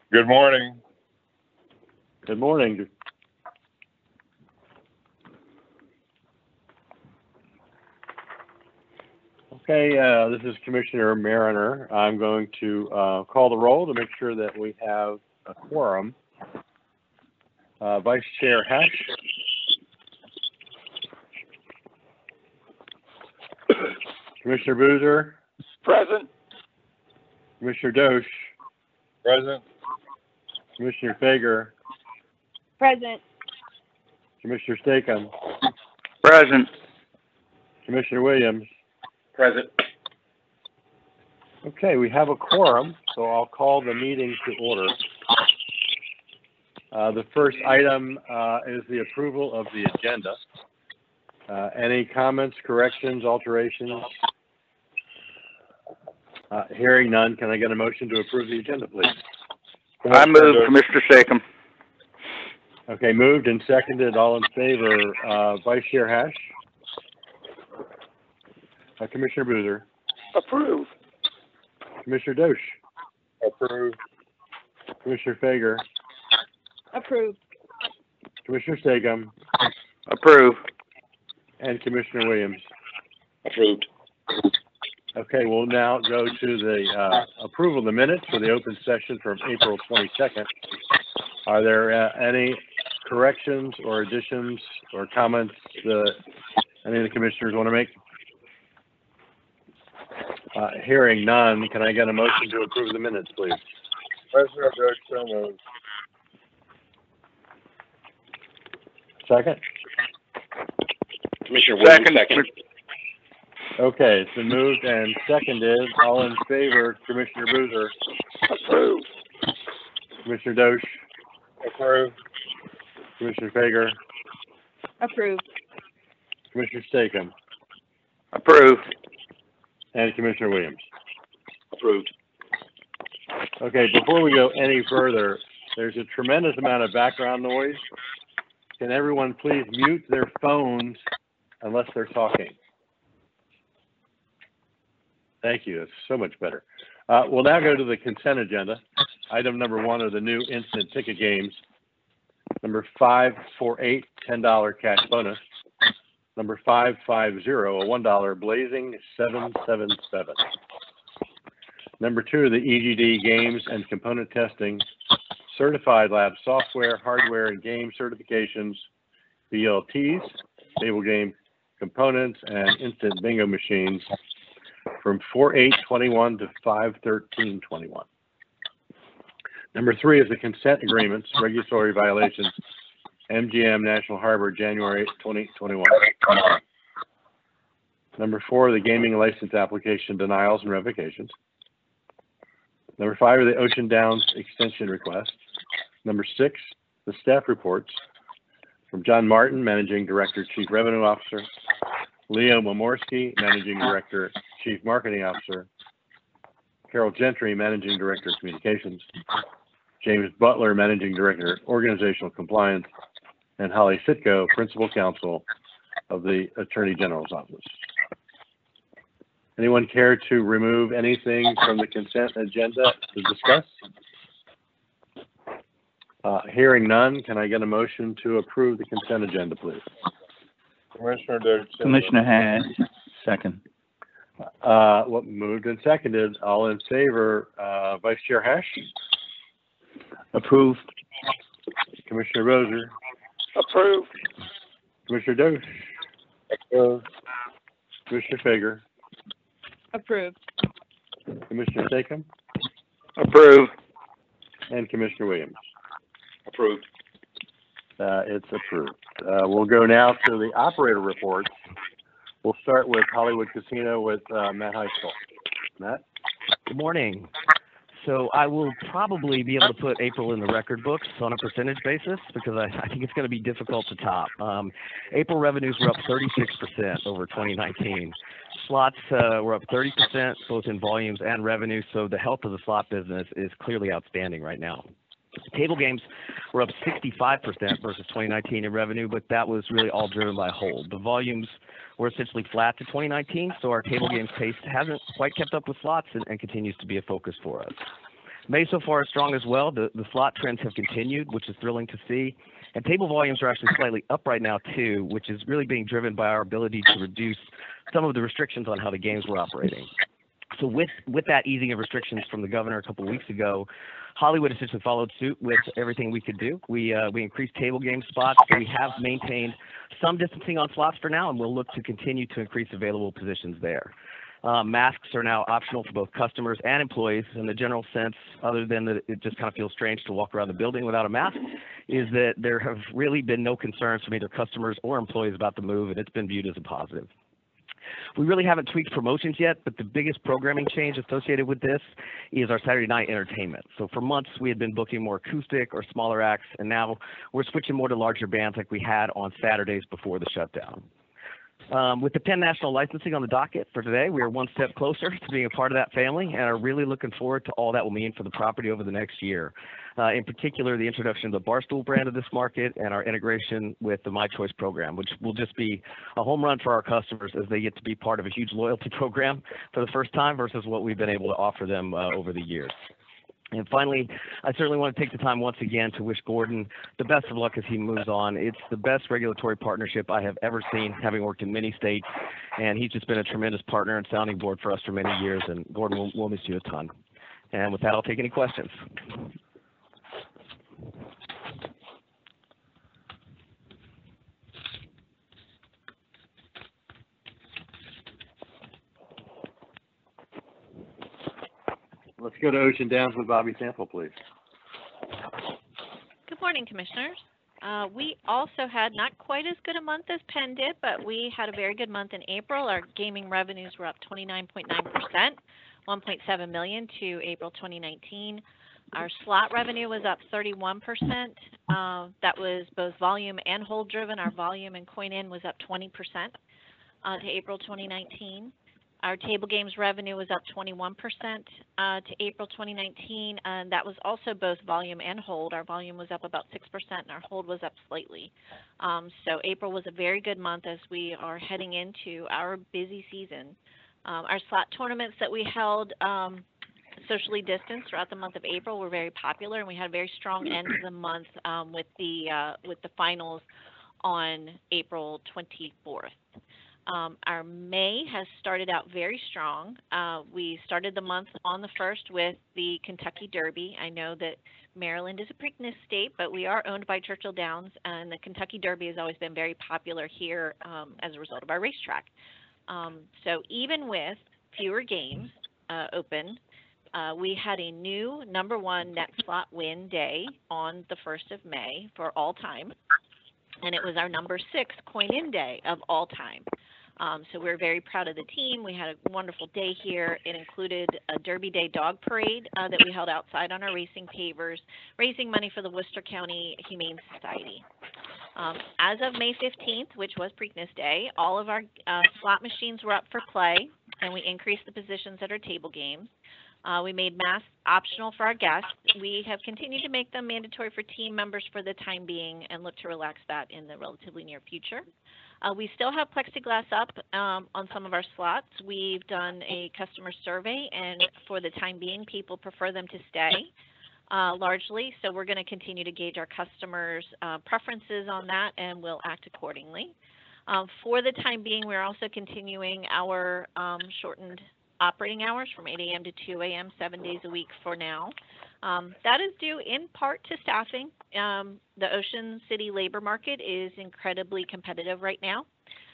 Good morning. Good morning. Okay, this is Commissioner Mariner. I'm going to call the roll to make sure that we have a quorum. Vice Chair Hatch. Commissioner Boozer. Present. Commissioner Dosh. Present. Commissioner Fager. Present. Commissioner Stakem. Present. Commissioner Williams. Present. Okay, we have a quorum, so I'll call the meeting to order. The first item is the approval of the agenda. Any comments, corrections, alterations? Hearing none, can I get a motion to approve the agenda, please? I move, Commissioner Stakem. Okay, moved and seconded. All in favor, Vice Chair Hatch? Commissioner Boozer? Approve. Commissioner Dosh? Approved. Commissioner Fager? Approved. Commissioner Stakem? Approve. And Commissioner Williams? Approved. Okay, we'll now go to the approval of the minutes for the open session from April 22nd. Are there any corrections or additions or comments that any of the commissioners want to make? Hearing none, can I get a motion to approve the minutes, please? Commissioner Dosh, so moved. Second? Commissioner Williams, second. Okay, it's been moved and seconded. All in favor, Commissioner Boozer? Approve. Commissioner Dosh? Approved. Commissioner Fager? Approved. Commissioner Stakem? Approve. And Commissioner Williams? Approved. Okay, before we go any further, there's a tremendous amount of background noise. Can everyone please mute their phones unless they're talking? Thank you. That's so much better. We'll now go to the consent agenda. Item number 1 are the new instant ticket games. Number 548, $10 cash bonus. Number 550, a $1 Blazing 777. Number 2 are the EGD games and component testing, certified lab software, hardware, and game certifications, BLTs, table game components, and instant bingo machines from 4/8/21 to 5/13/21. Number 3 is the consent agreements, regulatory violations, MGM National Harbor, January 2021. Number 4, the gaming license application denials and revocations. Number 5 are the Ocean Downs extension requests. Number 6, the staff reports from John Martin, Managing Director, Chief Revenue Officer, Leo Momorsky, Managing Director, Chief Marketing Officer, Carol Gentry, Managing Director, Communications, James Butler, Managing Director, Organizational Compliance, and Holly Sitko, Principal Counsel of the Attorney General's Office. Anyone care to remove anything from the consent agenda to discuss? Hearing none, can I get a motion to approve the consent agenda, please? Commissioner Dosh. Commissioner Hatch, second. What moved and seconded? All in favor, Vice Chair Hatch? Approved. Commissioner Roser? Approve. Commissioner Dosh? Approved. Commissioner Fager? Approved. Commissioner Stakem? Approve. And Commissioner Williams? Approved. It's approved. We'll go now to the operator reports. We'll start with Hollywood Casino with Matt Heiskell. Matt? Good morning. So I will probably be able to put April in the record books on a percentage basis because I think it's going to be difficult to top. April revenues were up 36% over 2019. Slots were up 30%, both in volumes and revenue, so the health of the slot business is clearly outstanding right now. Table games were up 65% versus 2019 in revenue, but that was really all driven by hold. The volumes were essentially flat to 2019, so our table games pace hasn't quite kept up with slots and continues to be a focus for us. May so far is strong as well. The slot trends have continued, which is thrilling to see. And table volumes are actually slightly up right now too, which is really being driven by our ability to reduce some of the restrictions on how the games were operating. So with that easing of restrictions from the governor a couple of weeks ago, Hollywood essentially followed suit with everything we could do. We increased table game spots, so we have maintained some distancing on slots for now, and we'll look to continue to increase available positions there. Masks are now optional for both customers and employees. In the general sense, other than that it just kind of feels strange to walk around the building without a mask, is that there have really been no concerns from either customers or employees about the move, and it's been viewed as a positive. We really haven't tweaked promotions yet, but the biggest programming change associated with this is our Saturday night entertainment. So for months, we had been booking more acoustic or smaller acts, and now we're switching more to larger bands like we had on Saturdays before the shutdown. With the Penn National licensing on the docket for today, we are one step closer to being a part of that family and are really looking forward to all that will mean for the property over the next year. In particular, the introduction of the Barstool brand of this market and our integration with the My Choice program, which will just be a home run for our customers as they get to be part of a huge loyalty program for the first time versus what we've been able to offer them over the years. And finally, I certainly want to take the time once again to wish Gordon the best of luck as he moves on. It's the best regulatory partnership I have ever seen, having worked in many states, and he's just been a tremendous partner and sounding board for us for many years, and Gordon, we'll miss you a ton. And with that, I'll take any questions. Let's go to Ocean Downs with Bobby Sample, please. Good morning, Commissioners. We also had not quite as good a month as Penn did, but we had a very good month in April. Our gaming revenues were up 29.9%, $1.7 million to April 2019. Our slot revenue was up 31%. That was both volume and hold driven. Our volume and coin in was up 20% to April 2019. Our table games revenue was up 21% to April 2019, and that was also both volume and hold. Our volume was up about 6%, and our hold was up slightly. So April was a very good month as we are heading into our busy season. Our slot tournaments that we held socially distanced throughout the month of April were very popular, and we had a very strong end to the month with the finals on April 24th. Our May has started out very strong. We started the month on the 1st with the Kentucky Derby. I know that Maryland is a Preakness state, but we are owned by Churchill Downs, and the Kentucky Derby has always been very popular here as a result of our racetrack. So even with fewer games open, we had a new #1 net slot win day on the 1st of May for all time, and it was our #6 coin-in day of all time. So we're very proud of the team. We had a wonderful day here. It included a Derby Day dog parade that we held outside on our racing pavers, raising money for the Worcester County Humane Society. As of May 15th, which was Preakness Day, all of our slot machines were up for play, and we increased the positions at our table games. We made masks optional for our guests. We have continued to make them mandatory for team members for the time being and look to relax that in the relatively near future. We still have plexiglass up on some of our slots. We've done a customer survey, and for the time being, people prefer them to stay largely. So we're going to continue to gauge our customers' preferences on that, and we'll act accordingly. For the time being, we're also continuing our shortened operating hours from 8 a.m. to 2 a.m., 7 days a week for now. That is due in part to staffing. The Ocean City labor market is incredibly competitive right now,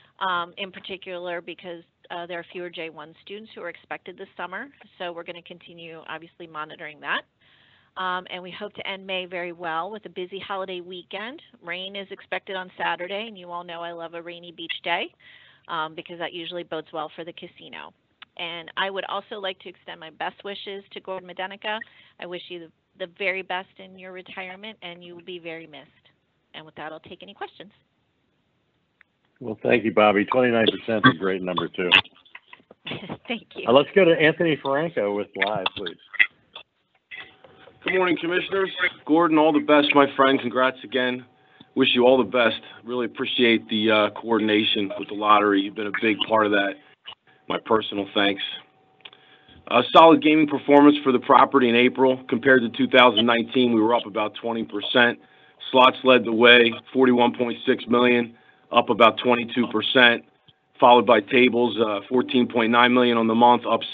in particular because there are fewer J1 students who are expected this summer. So we're going to continue, obviously, monitoring that. And we hope to end May very well with a busy holiday weekend. Rain is expected on Saturday, and you all know I love a rainy beach day because that usually bodes well for the casino. And I would also like to extend my best wishes to Gordon Medenica. I wish you the very best in your retirement, and you will be very missed. And with that, I'll take any questions. Well, thank you, Bobby. 29% is a great number, too. Thank you. Let's go to Anthony Franco with Live, please. Good morning, Commissioners. Gordon, all the best, my friend. Congrats again. Wish you all the best. Really appreciate the coordination with the lottery. You've been a big part of that. My personal thanks. Solid gaming performance for the property in April. Compared to 2019, we were up about 20%. Slots led the way, 41.6 million, up about 22%, followed by tables, 14.9 million on the month, up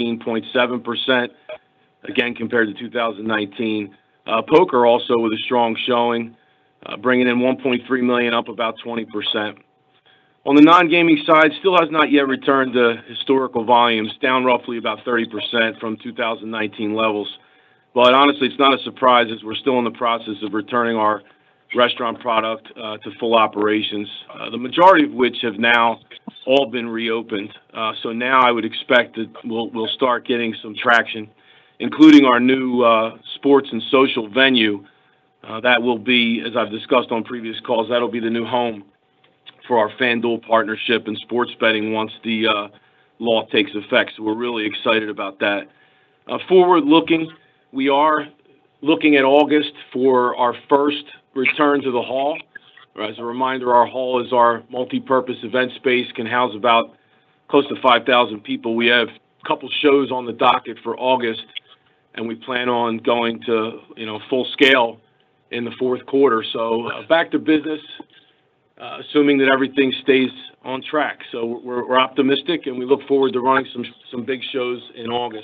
17.7%, again compared to 2019. Poker also with a strong showing, bringing in 1.3 million, up about 20%. On the non-gaming side, still has not yet returned to historical volumes, down roughly about 30% from 2019 levels. But honestly, it's not a surprise as we're still in the process of returning our restaurant product to full operations, the majority of which have now all been reopened. So now I would expect that we'll start getting some traction, including our new sports and social venue. That will be, as I've discussed on previous calls, that'll be the new home for our FanDuel partnership and sports betting once the law takes effect. So we're really excited about that. Forward looking, we are looking at August for our first return to the hall. As a reminder, our hall is our multi-purpose event space, can house about close to 5,000 people. We have a couple shows on the docket for August, and we plan on going to full scale in the fourth quarter. So back to business, assuming that everything stays on track. So we're optimistic, and we look forward to running some big shows in August.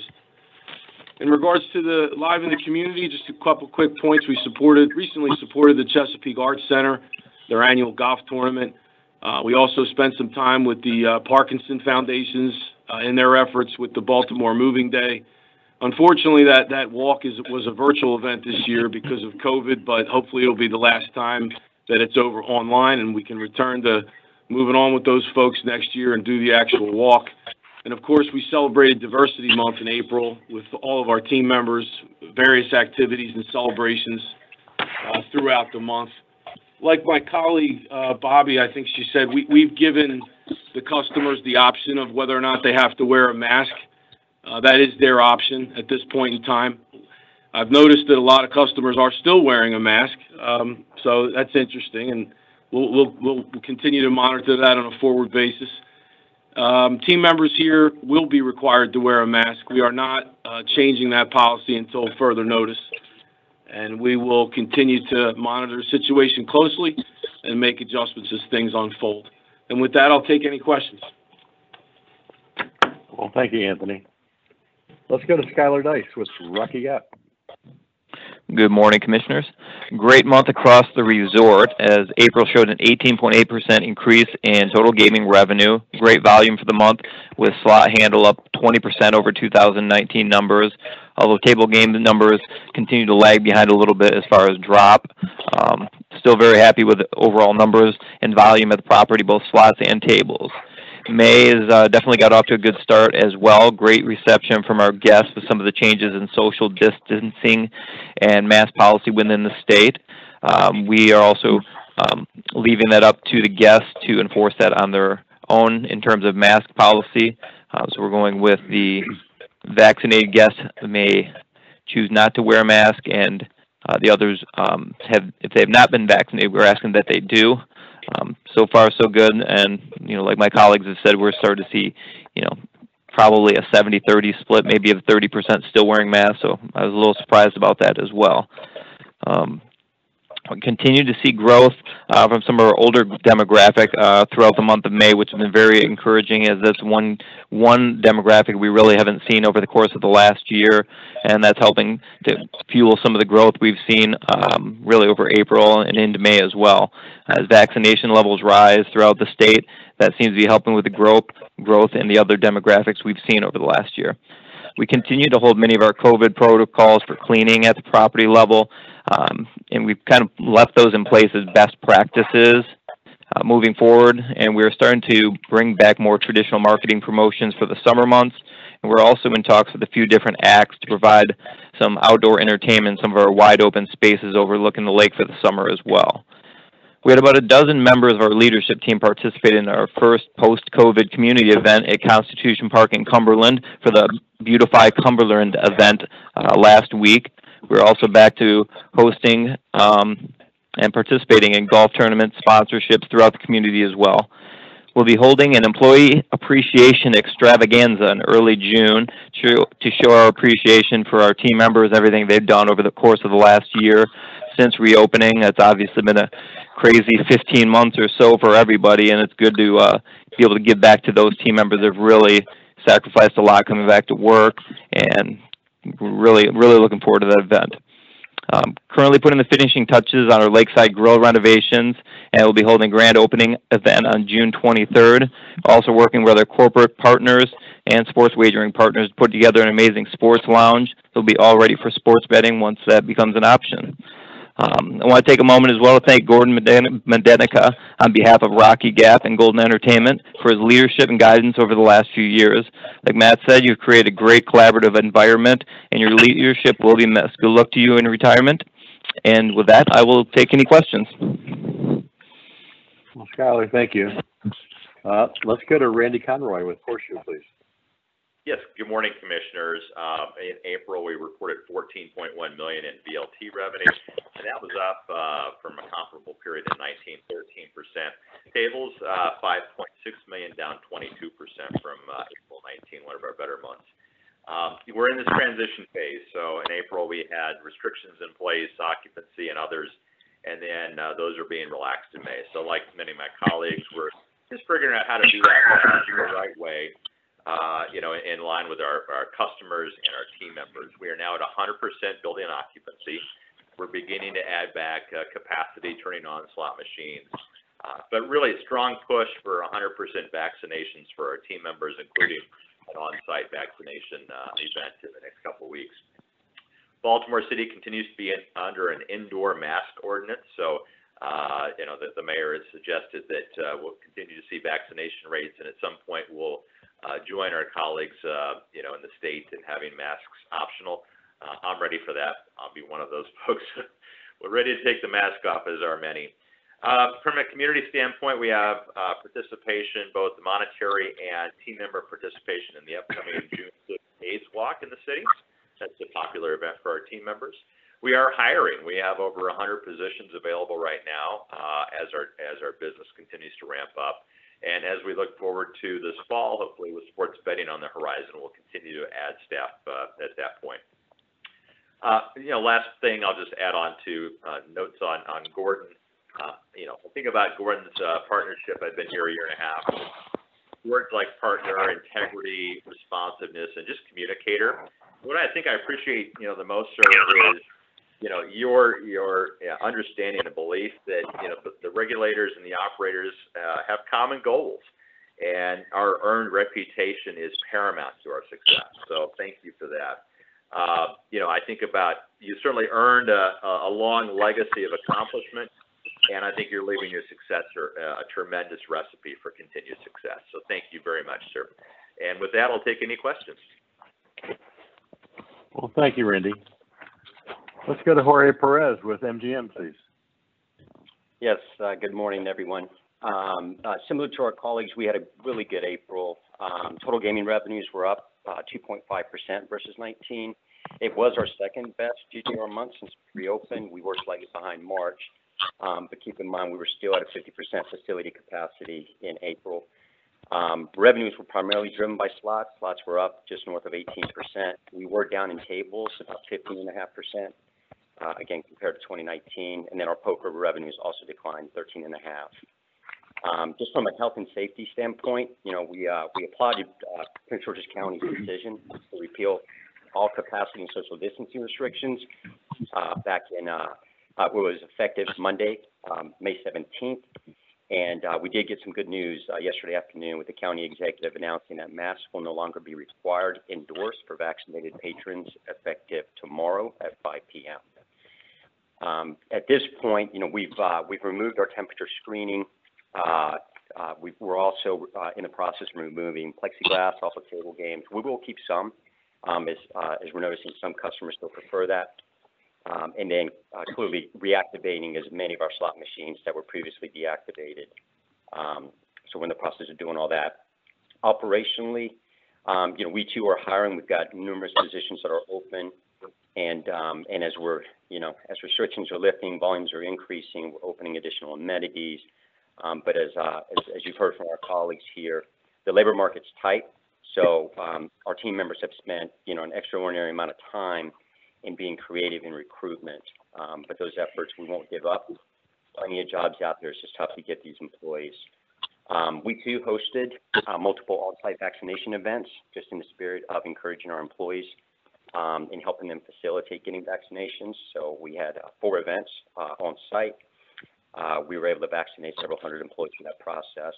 In regards to the Live in the Community, just a couple quick points. We recently supported the Chesapeake Arts Center, their annual golf tournament. We also spent some time with the Parkinson Foundations in their efforts with the Baltimore Moving Day. Unfortunately, that walk was a virtual event this year because of COVID, but hopefully it'll be the last time that it's over online and we can return to moving on with those folks next year and do the actual walk. And of course, we celebrated Diversity Month in April with all of our team members, various activities and celebrations throughout the month. Like my colleague, Bobby, I think she said, we've given the customers the option of whether or not they have to wear a mask. That is their option at this point in time. I've noticed that a lot of customers are still wearing a mask, so that's interesting, and we'll continue to monitor that on a forward basis. Team members here will be required to wear a mask. We are not changing that policy until further notice, and we will continue to monitor the situation closely and make adjustments as things unfold. And with that, I'll take any questions. Well, thank you, Anthony. Let's go to Skylar Dice with Rocky Gap. Good morning, Commissioners. Great month across the resort as April showed an 18.8% increase in total gaming revenue. Great volume for the month with slot handle up 20% over 2019 numbers, although table game numbers continue to lag behind a little bit as far as drop. Still very happy with the overall numbers and volume at the property, both slots and tables. May has definitely got off to a good start as well. Great reception from our guests with some of the changes in social distancing and mask policy within the state. We are also leaving that up to the guests to enforce that on their own in terms of mask policy. So we're going with the vaccinated guests may choose not to wear a mask, and the others if they have not been vaccinated, we're asking that they do. So far, so good, and like my colleagues have said, we're starting to see, probably a 70-30 split, maybe of 30% still wearing masks. So I was a little surprised about that as well. We continue to see growth from some of our older demographic throughout the month of May, which has been very encouraging, as that's one demographic we really haven't seen over the course of the last year, and that's helping to fuel some of the growth we've seen really over April and into May as well. As vaccination levels rise throughout the state, that seems to be helping with the growth in the other demographics we've seen over the last year. We continue to hold many of our COVID protocols for cleaning at the property level, and we've kind of left those in place as best practices moving forward, and we're starting to bring back more traditional marketing promotions for the summer months, and we're also in talks with a few different acts to provide some outdoor entertainment in some of our wide open spaces overlooking the lake for the summer as well. We had about a dozen members of our leadership team participate in our first post-COVID community event at Constitution Park in Cumberland for the Beautify Cumberland event last week. We're also back to hosting and participating in golf tournament sponsorships throughout the community as well. We'll be holding an employee appreciation extravaganza in early June to show our appreciation for our team members, everything they've done over the course of the last year since reopening. It's obviously been a crazy 15 months or so for everybody, and it's good to be able to give back to those team members that have really sacrificed a lot coming back to work, and really looking forward to that event. Currently putting the finishing touches on our Lakeside Grill renovations, and we'll be holding a grand opening event on June 23rd. Also working with our corporate partners and sports wagering partners to put together an amazing sports lounge. It'll be all ready for sports betting once that becomes an option. I want to take a moment as well to thank Gordon Mendenica on behalf of Rocky Gap and Golden Entertainment for his leadership and guidance over the last few years. Like Matt said, you've created a great collaborative environment, and your leadership will be missed. Good luck to you in retirement. And with that, I will take any questions. Well, Skylar, thank you. Let's go to Randy Conroy with Horseshoe, please. Yes, good morning, Commissioners. In April, we reported $14.1 million in VLT revenue, and that was up from a comparable period in 2019, 13%. Tables, $5.6 million, down 22% from April 19, one of our better months. We're in this transition phase, so in April we had restrictions in place, occupancy and others, and then those are being relaxed in May. So like many of my colleagues, we're just figuring out how to do that the right way. In line with our customers and our team members. We are now at 100% building occupancy. We're beginning to add back capacity, turning on slot machines. But really a strong push for 100% vaccinations for our team members, including an on-site vaccination event in the next couple of weeks. Baltimore City continues to be under an indoor mask ordinance. So, the mayor has suggested that we'll continue to see vaccination rates, and at some point we'll join our colleagues, in the state in having masks optional. I'm ready for that. I'll be one of those folks. We're ready to take the mask off, as are many. From a community standpoint, we have participation, both monetary and team member participation in the upcoming June 6th AIDS Walk in the city. That's a popular event for our team members. We are hiring. We have over 100 positions available right now as our business continues to ramp up. And as we look forward to this fall, hopefully with sports betting on the horizon, we'll continue to add staff at that point. Last thing I'll just add on to notes on Gordon. Think about Gordon's partnership. I've been here a year and a half. Words like partner, integrity, responsiveness, and just communicator. What I think I appreciate, the most, sir, is your understanding and belief that the regulators and the operators have common goals, and our earned reputation is paramount to our success. So thank you for that. I think about you certainly earned a long legacy of accomplishment, and I think you're leaving your successor a tremendous recipe for continued success. So thank you very much, sir. And with that, I'll take any questions. Well, thank you, Randy. Let's go to Jorge Perez with MGM, please. Yes, good morning, everyone. Similar to our colleagues, we had a really good April. Total gaming revenues were up 2.5% versus 19. It was our second best GGR month since we reopened. We were slightly behind March, but keep in mind we were still at a 50% facility capacity in April. Revenues were primarily driven by slots. Slots were up just north of 18%. We were down in tables about 15.5%. Again, compared to 2019, and then our poker revenues also declined 13.5%. Just from a health and safety standpoint, we applauded Prince George's County's decision to repeal all capacity and social distancing restrictions back in what was effective Monday, May 17th. And we did get some good news yesterday afternoon with the county executive announcing that masks will no longer be required indoors for vaccinated patrons effective tomorrow at 5 p.m. At this point, we've removed our temperature screening. We're also in the process of removing plexiglass off of table games. We will keep some, as we're noticing some customers still prefer that. And then clearly reactivating as many of our slot machines that were previously deactivated. So we're in the process of doing all that. Operationally, we too are hiring. We've got numerous positions that are open. And as we're, as restrictions are lifting, volumes are increasing, we're opening additional amenities. But as you've heard from our colleagues here, the labor market's tight. So our team members have spent, an extraordinary amount of time in being creative in recruitment. But those efforts, we won't give up. Plenty of jobs out there. It's just tough to get these employees. We too hosted multiple on-site vaccination events, just in the spirit of encouraging our employees and helping them facilitate getting vaccinations. So we had 4 events on site. We were able to vaccinate several hundred employees through that process.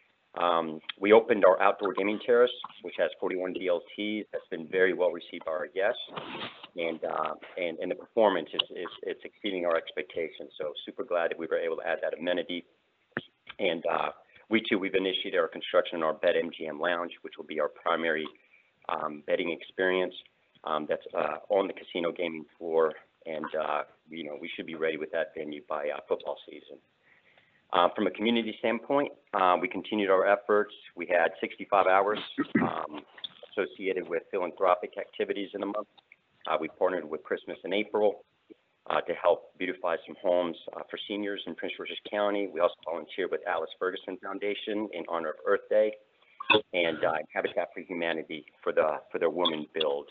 We opened our outdoor gaming terrace, which has 41 VLTs. That's been very well received by our guests, and the performance is exceeding our expectations. So super glad that we were able to add that amenity. And we've initiated our construction in our BetMGM Lounge, which will be our primary betting experience. That's on the casino gaming floor, and we should be ready with that venue by football season. From a community standpoint, we continued our efforts. We had 65 hours associated with philanthropic activities in the month. We partnered with Christmas in April to help beautify some homes for seniors in Prince George's County. We also volunteered with Alice Ferguson Foundation in honor of Earth Day, and Habitat for Humanity for their Women Build.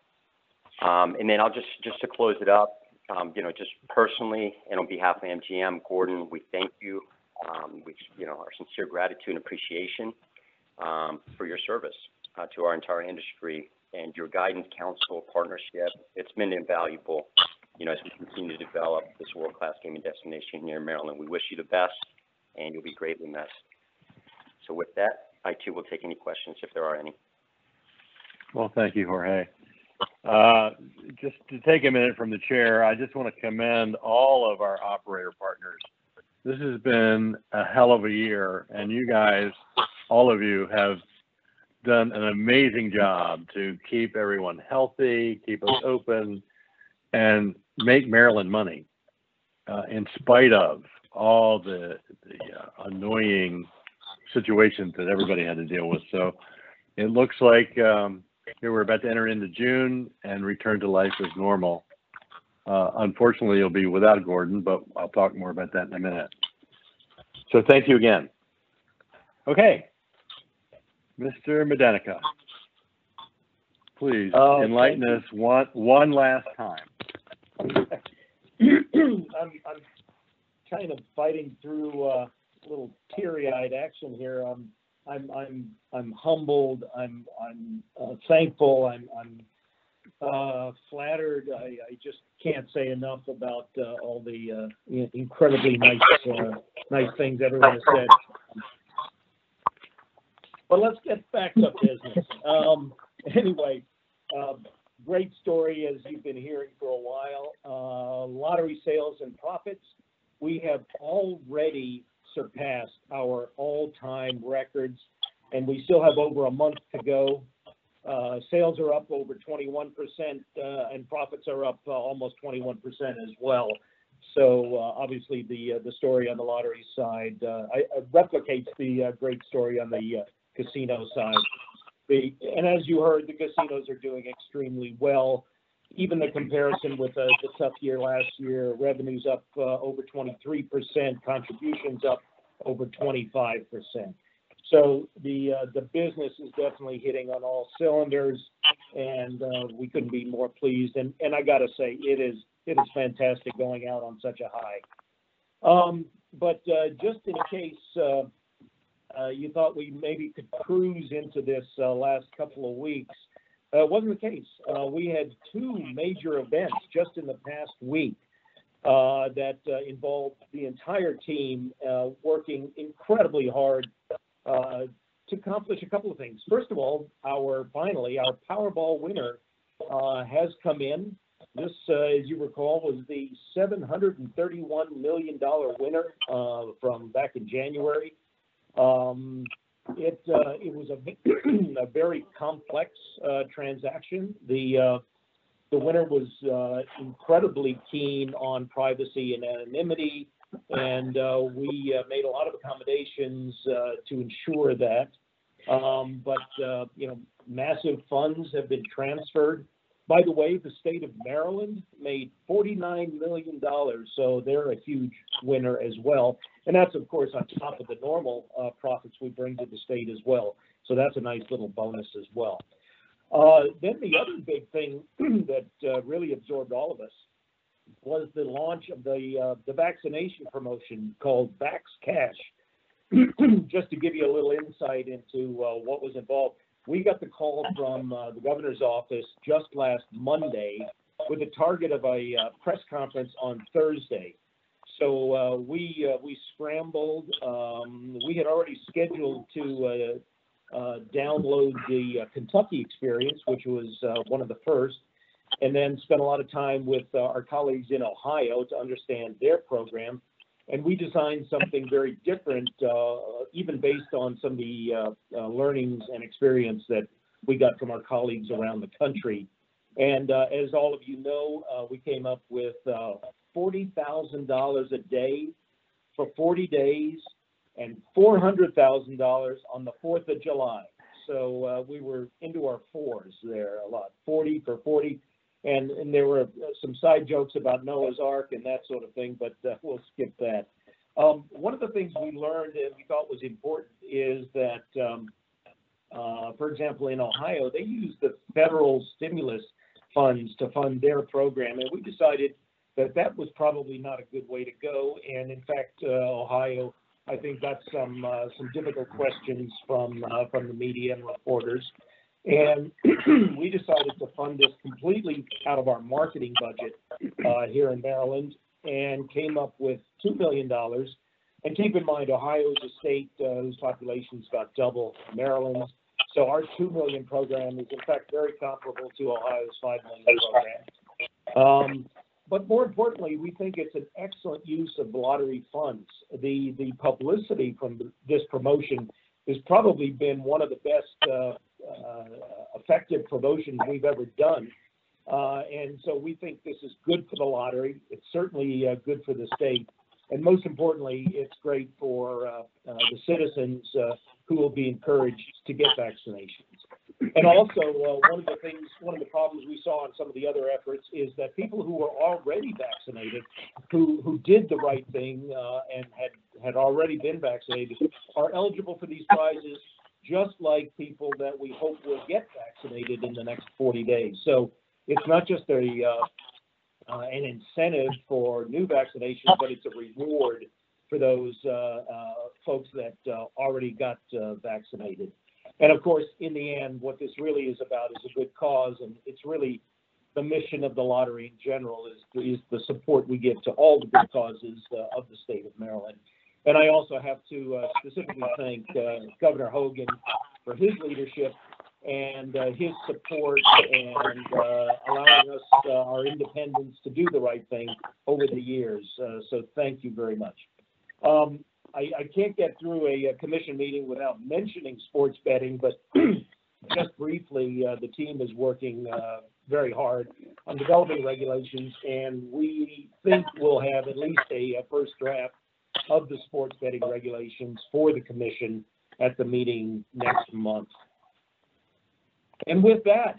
And then I'll just to close it up, just personally and on behalf of MGM, Gordon, we thank you. Our sincere gratitude and appreciation for your service to our entire industry and your guidance, counsel, partnership. It's been invaluable, as we continue to develop this world-class gaming destination here in Maryland. We wish you the best, and you'll be greatly missed. So with that, I too will take any questions if there are any. Well, thank you, Jorge. Just to take a minute from the chair, I just want to commend all of our operator partners. This has been a hell of a year, and you guys, all of you, have done an amazing job to keep everyone healthy, keep us open, and make Maryland money in spite of all the annoying situations that everybody had to deal with. So it looks like here we're about to enter into June and return to life as normal. Unfortunately, you'll be without Gordon, but I'll talk more about that in a minute. So thank you again. Okay, Mr. Medenica, please enlighten us one last time. I'm kind of fighting through a little teary-eyed action here. I'm humbled. I'm thankful. I'm flattered. I just can't say enough about all the incredibly nice things everyone has said. But let's get back to business. Anyway, great story as you've been hearing for a while. Lottery sales and profits. We have already surpassed our all-time records, and we still have over a month to go. Sales are up over 21%, and profits are up almost 21% as well. So obviously the story on the lottery side replicates the great story on the casino side. And as you heard, the casinos are doing extremely well. Even the comparison with the tough year last year, revenues up over 23%, contributions up over 25%. So the business is definitely hitting on all cylinders, and we couldn't be more pleased. And I got to say, it is fantastic going out on such a high. But just in case you thought we maybe could cruise into this last couple of weeks, it wasn't the case. We had 2 major events just in the past week that involved the entire team working incredibly hard to accomplish a couple of things. First of all, our Powerball winner has come in. This, as you recall, was the $731 million winner from back in January. It was a very complex transaction. The winner was incredibly keen on privacy and anonymity, and we made a lot of accommodations to ensure that. But massive funds have been transferred. By the way, the state of Maryland made $49 million, so they're a huge winner as well. And that's, of course, on top of the normal profits we bring to the state as well. So that's a nice little bonus as well. Then the other big thing that really absorbed all of us was the launch of the vaccination promotion called Vax Cash. Just to give you a little insight into what was involved, we got the call from the governor's office just last Monday with a target of a press conference on Thursday. So we scrambled. We had already scheduled to download the Kentucky experience, which was one of the first, and then spent a lot of time with our colleagues in Ohio to understand their program. And we designed something very different, even based on some of the learnings and experience that we got from our colleagues around the country. And as all of you know, we came up with $40,000 a day for 40 days and $400,000 on the 4th of July. So we were into our fours there a lot, 40 for 40. And there were some side jokes about Noah's Ark and that sort of thing, but we'll skip that. One of the things we learned and we thought was important is that, for example, in Ohio, they use the federal stimulus funds to fund their program, and we decided that that was probably not a good way to go. And in fact, Ohio, I think, got some difficult questions from the media and reporters. And we decided to fund this completely out of our marketing budget here in Maryland and came up with $2 million. And keep in mind, Ohio is a state whose population is about double Maryland's. So our $2 million program is, in fact, very comparable to Ohio's $5 million program. But more importantly, we think it's an excellent use of lottery funds. The publicity from this promotion has probably been one of the best effective promotions we've ever done. And so we think this is good for the lottery. It's certainly good for the state. And most importantly, it's great for the citizens who will be encouraged to get vaccinations. And also, one of the problems we saw in some of the other efforts is that people who were already vaccinated, who did the right thing and had already been vaccinated, are eligible for these prizes, just like people that we hope will get vaccinated in the next 40 days. So it's not just an incentive for new vaccinations, but it's a reward for those folks that already got vaccinated. And of course, in the end, what this really is about is a good cause, and it's really the mission of the lottery in general is the support we give to all the good causes of the state of Maryland. And I also have to specifically thank Governor Hogan for his leadership and his support and allowing us our independence to do the right thing over the years. So thank you very much. I can't get through a commission meeting without mentioning sports betting, but just briefly, the team is working very hard on developing regulations, and we think we'll have at least a first draft of the sports betting regulations for the commission at the meeting next month. And with that,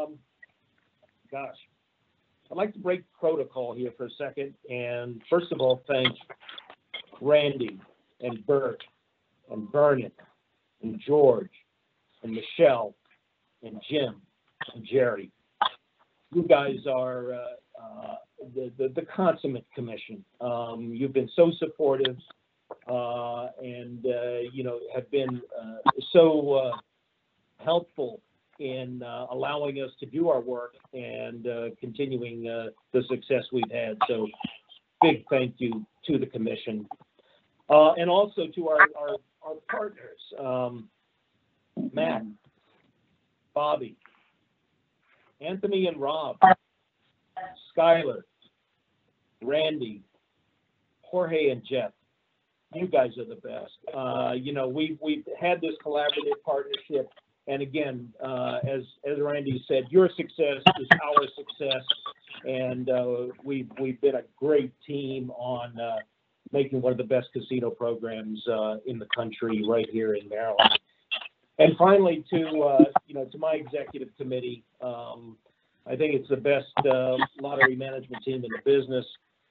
I'd like to break protocol here for a second, and first of all, thank Randy and Bert and Vernon and George and Michelle and Jim and Jerry. You guys are the consummate commission. You've been so supportive and have been so helpful in allowing us to do our work and continuing the success we've had. So big thank you to the commission. And also to our partners, Matt, Bobby, Anthony and Rob, Skylar, Randy, Jorge and Jeff. You guys are the best. We've had this collaborative partnership, and again, as Randy said, your success is our success, and we've been a great team on making one of the best casino programs in the country right here in Maryland. And finally, to my executive committee, I think it's the best lottery management team in the business.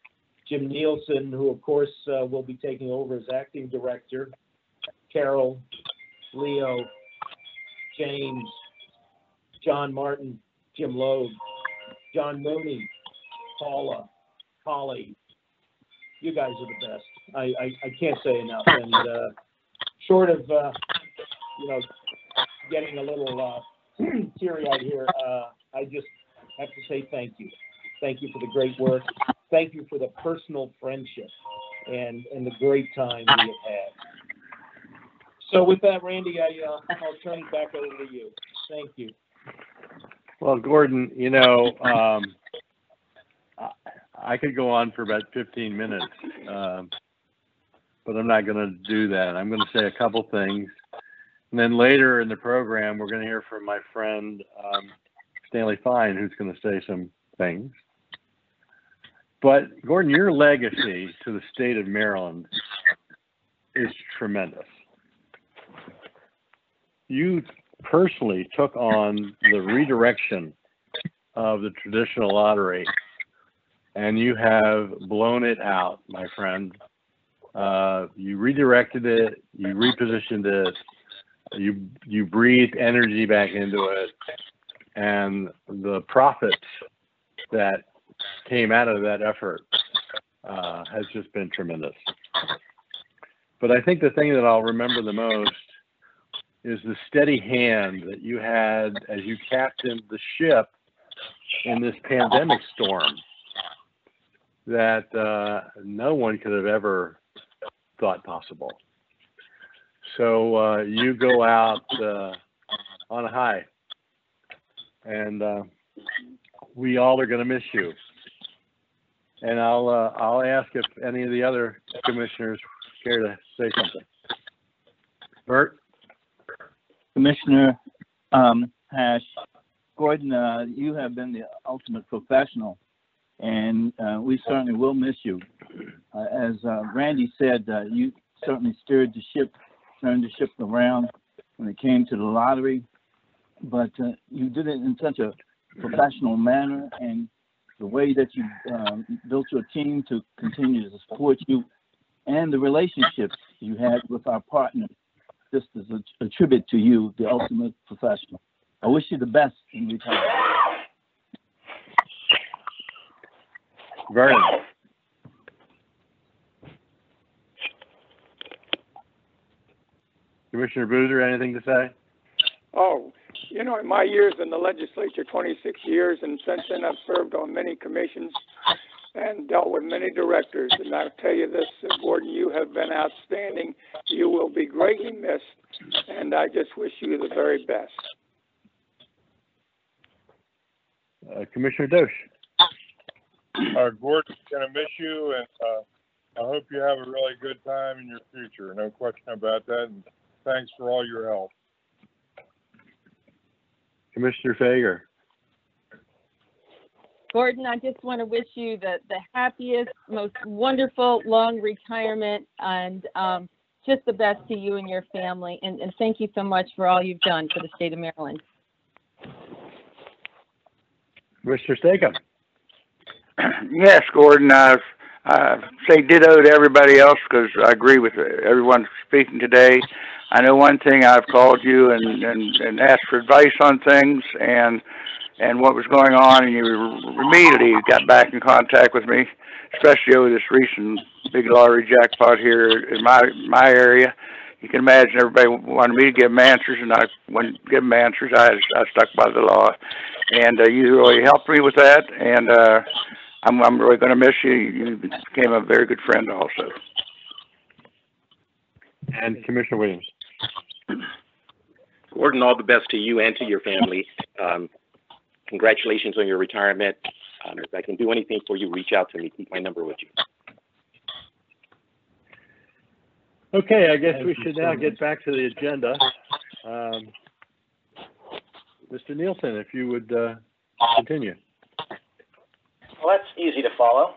Jim Nielsen, who of course will be taking over as acting director, Carol, Leo, James, John Martin, Jim Loeb, John Mooney, Paula, Holly. You guys are the best. I can't say enough. And short of getting a little teary-eyed here, I just have to say thank you. Thank you for the great work. Thank you for the personal friendship and the great time we have had. So with that, Randy, I'll turn it back over to you. Thank you. Well, Gordon, I could go on for about 15 minutes, but I'm not going to do that. I'm going to say a couple things. And then later in the program, we're going to hear from my friend Stanley Fine, who's going to say some things. But Gordon, your legacy to the state of Maryland is tremendous. You personally took on the redirection of the traditional lottery, and you have blown it out, my friend. You redirected it, you repositioned it, you breathed energy back into it, and the profits that came out of that effort has just been tremendous. But I think the thing that I'll remember the most is the steady hand that you had as you captained the ship in this pandemic storm that no one could have ever thought possible. So you go out on a high, and we all are going to miss you. And I'll ask if any of the other commissioners care to say something. Bert? Commissioner Hash, Gordon, you have been the ultimate professional, and we certainly will miss you. As Randy said, you certainly turned the ship around when it came to the lottery, but you did it in such a professional manner, and the way that you built your team to continue to support you, and the relationships you had with our partners, just as a tribute to you, the ultimate professional. I wish you the best in retirement. Vernon. Commissioner Boozer, anything to say? Oh, in my years in the legislature, 26 years, and since then I've served on many commissions and dealt with many directors. And I'll tell you this, Gordon, you have been outstanding. You will be greatly missed, and I just wish you the very best. Commissioner Dosh. Gordon's going to miss you, and I hope you have a really good time in your future. No question about that. And thanks for all your help. Commissioner Fager. Gordon, I just want to wish you the happiest, most wonderful long retirement, and just the best to you and your family. And thank you so much for all you've done for the state of Maryland. Mr. Stakem. Yes, Gordon, I say ditto to everybody else because I agree with everyone speaking today. I know one thing, I've called you and asked for advice on things and what was going on, and you immediately got back in contact with me, especially over this recent big lottery jackpot here in my area. You can imagine everybody wanted me to give them answers, and I wouldn't give them answers. I stuck by the law, and you really helped me with that, and I'm really going to miss you. You became a very good friend also. And Commissioner Williams. Gordon, all the best to you and to your family. Congratulations on your retirement. If I can do anything for you, reach out to me. Keep my number with you. Okay, I guess we should now get back to the agenda. Mr. Nielsen, if you would continue. Well, that's easy to follow.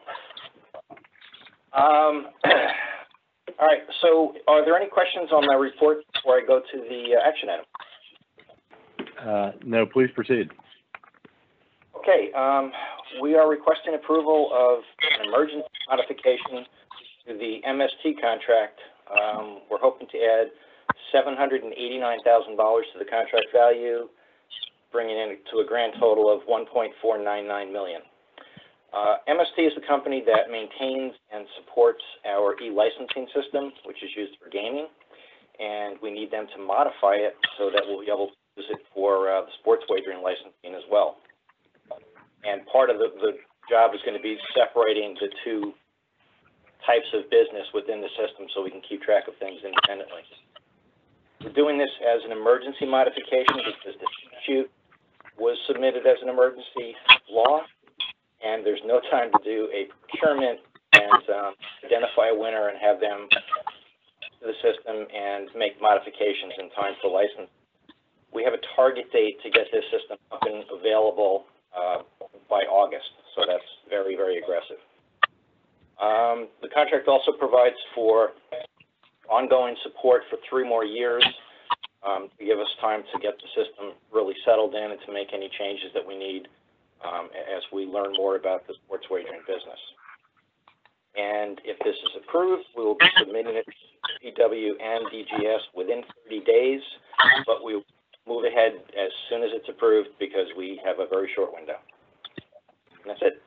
All right, so are there any questions on my report before I go to the action item? No, please proceed. Okay, we are requesting approval of an emergency modification to the MST contract. We're hoping to add $789,000 to the contract value, bringing it to a grand total of $1.499 million. MST is the company that maintains and supports our e-licensing system, which is used for gaming, and we need them to modify it so that we'll be able to use it for the sports wagering licensing as well. And part of the job is going to be separating the two types of business within the system so we can keep track of things independently. We're doing this as an emergency modification because the statute was submitted as an emergency law, and there's no time to do a procurement and identify a winner and have them to the system and make modifications in time for license. We have a target date to get this system up and available by August, so that's very, very aggressive. The contract also provides for ongoing support for 3 more years to give us time to get the system really settled in and to make any changes that we need as we learn more about the sports wagering business. And if this is approved, we will be submitting it to PW and DGS within 30 days, but we will move ahead as soon as it's approved because we have a very short window. And that's it.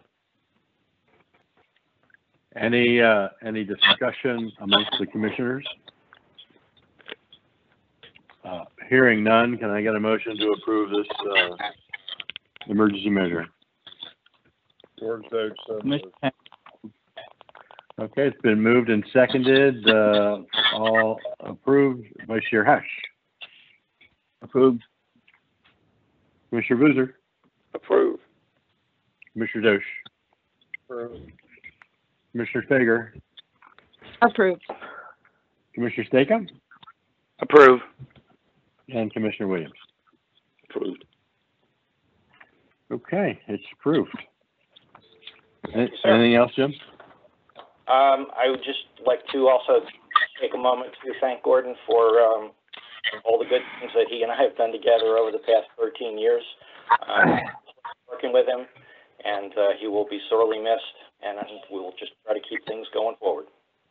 Any discussion amongst the commissioners? Hearing none, can I get a motion to approve this emergency measure? Gordon Stokes, so moved. Okay, it's been moved and seconded. All approved. Vice Chair Hash. Approved. Commissioner Boozer. Approved. Commissioner Dosh. Approved. Commissioner Fager. Approved. Commissioner Stakem. Approved. And Commissioner Williams. Approved. Okay, it's approved. Anything else, Jim? I would just like to also take a moment to thank Gordon for all the good things that he and I have done together over the past 13 years. Working with him, and he will be sorely missed, and we will just try to keep things going forward.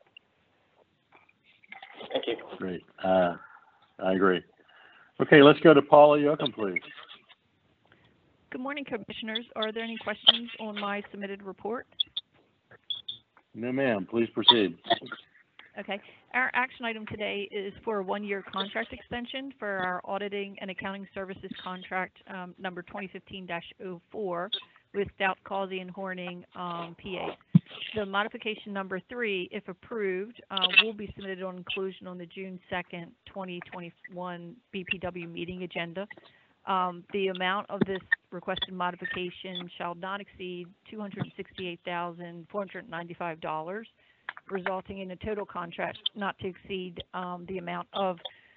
Thank you. Great. I agree. Okay, let's go to Paula Yocum, please. Good morning, Commissioners. Are there any questions on my submitted report? No, ma'am. Please proceed. Okay. Our action item today is for a 1-year contract extension for our auditing and accounting services contract number 2015-04 with Stout, Causey & Horning, PA. The modification number 3, if approved, will be submitted on inclusion on the June 2nd, 2021 BPW meeting agenda. The amount of this requested modification shall not exceed $268,495, resulting in a total contract not to exceed the amount of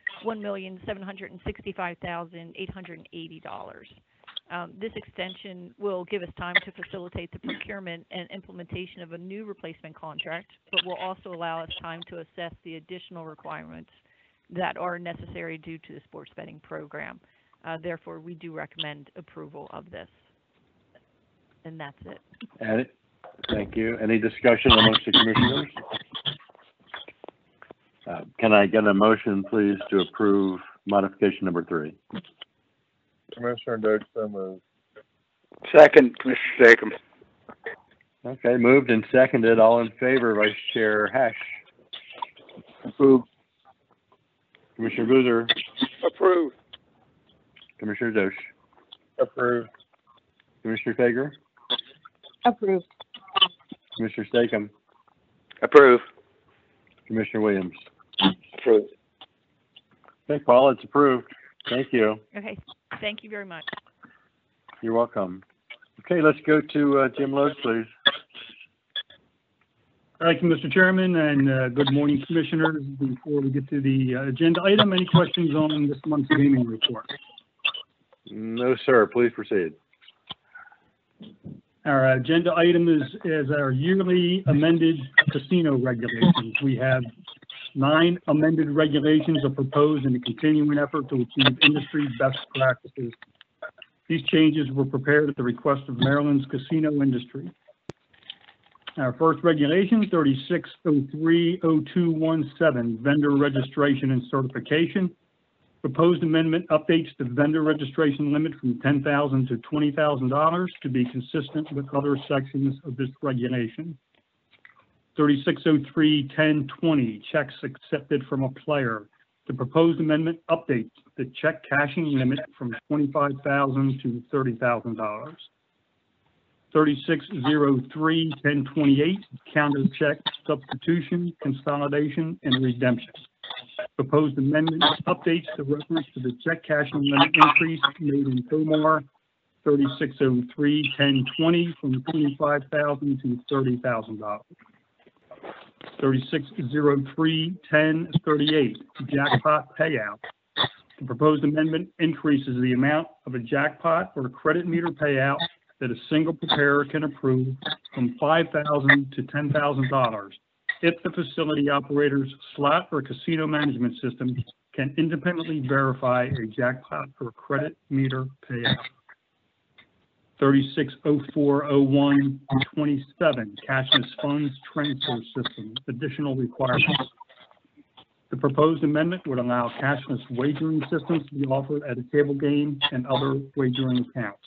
$1,765,880. This extension will give us time to facilitate the procurement and implementation of a new replacement contract, but will also allow us time to assess the additional requirements that are necessary due to the sports betting program. Therefore, we do recommend approval of this. And that's it. Thank you. Any discussion amongst the commissioners? Can I get a motion, please, to approve modification number 3? Commissioner Doak, so moved. Second, Commissioner Stakem. Okay, moved and seconded. All in favor, Vice Chair Hash. Approved. Commissioner Boozer. Approved. Commissioner Dosh. Approved. Commissioner Fager. Approved. Commissioner Stakem. Approved. Commissioner Williams. Approved. Okay, Paul, it's approved. Thank you. Okay. Thank you very much. You're welcome. Okay, let's go to Jim Logue, please. Thank you, Mr. Chairman, and good morning, Commissioners. Before we get to the agenda item, any questions on this month's gaming report? No, sir. Please proceed. Our agenda item is our yearly amended casino regulations. We have 9 amended regulations are proposed in a continuing effort to achieve industry best practices. These changes were prepared at the request of Maryland's casino industry. Our first regulation, 36030217, vendor registration and certification. Proposed amendment updates the vendor registration limit from $10,000 to $20,000 to be consistent with other sections of this regulation. 36031020, checks accepted from a player. The proposed amendment updates the check cashing limit from $25,000 to $30,000. 36031028, counter check substitution, consolidation, and redemption. Proposed amendment updates the reference to the check cashing limit increase made in Tomar 36031020 from $25,000 to $30,000. 36031038, jackpot payout. The proposed amendment increases the amount of a jackpot or credit meter payout that a single preparer can approve from $5,000 to $10,000 if the facility operator's slot or casino management system can independently verify a jackpot or credit meter payout. 36040127, cashless funds transfer system, additional requirements. The proposed amendment would allow cashless wagering systems to be offered at a table game and other wagering accounts.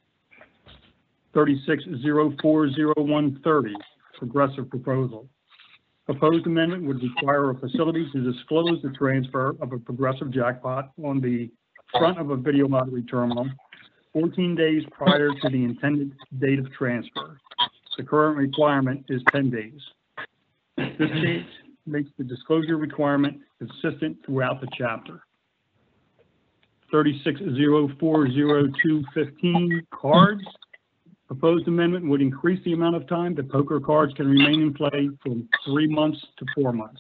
36040130, progressive proposal. Proposed amendment would require a facility to disclose the transfer of a progressive jackpot on the front of a video lottery terminal 14 days prior to the intended date of transfer. The current requirement is 10 days. This date makes the disclosure requirement consistent throughout the chapter. 36040215, cards. Proposed amendment would increase the amount of time that poker cards can remain in play from 3 months to 4 months.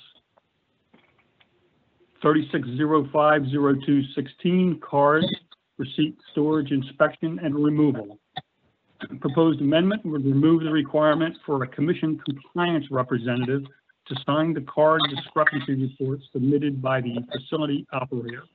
36050216, cards, receipt, storage, inspection, and removal. The proposed amendment would remove the requirement for a commission compliance representative to sign the card discrepancy report submitted by the facility operator.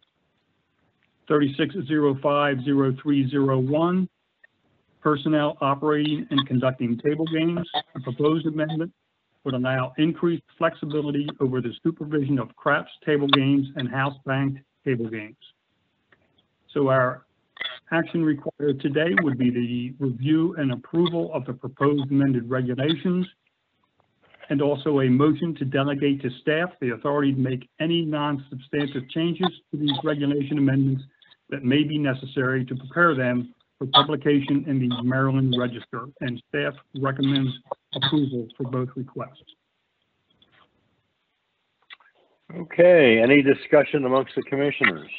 36050301, personnel operating and conducting table games. A proposed amendment would allow increased flexibility over the supervision of craps table games and house banked table games. So our action required today would be the review and approval of the proposed amended regulations, and also a motion to delegate to staff the authority to make any non-substantive changes to these regulation amendments that may be necessary to prepare them for publication in the Maryland Register, and staff recommends approval for both requests. Okay, any discussion amongst the commissioners?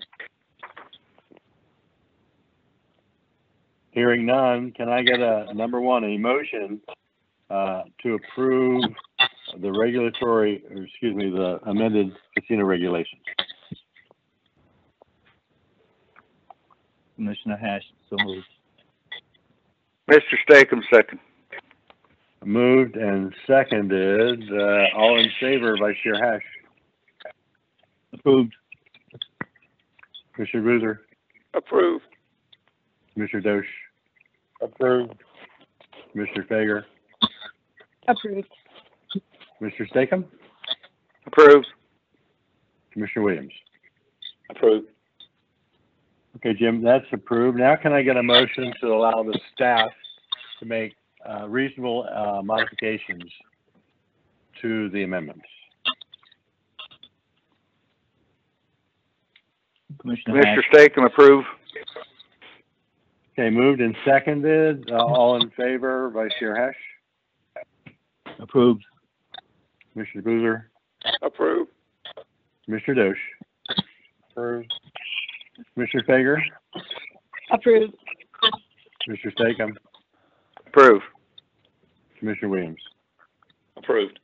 Hearing none, can I get a number one, a motion to approve the the amended casino regulations? Commissioner Hash, so moved. Mr. Stakem, second. Moved and seconded. All in favor, Vice Chair Hash? Approved. Commissioner Boozer? Approved. Commissioner Dosh? Approved. Commissioner Fager? Approved. Commissioner Stakem? Approved. Commissioner Williams? Approved. Okay, Jim, that's approved. Now can I get a motion to allow the staff to make reasonable modifications to the amendments? Mr. Stakem, approve. Okay, moved and seconded. All in favor, Vice Chair Hash? Approved. Commissioner Boozer? Approved. Commissioner Dosh? Approved. Commissioner Fager? Approved. Commissioner Stakem? Approved. Commissioner Williams? Approved.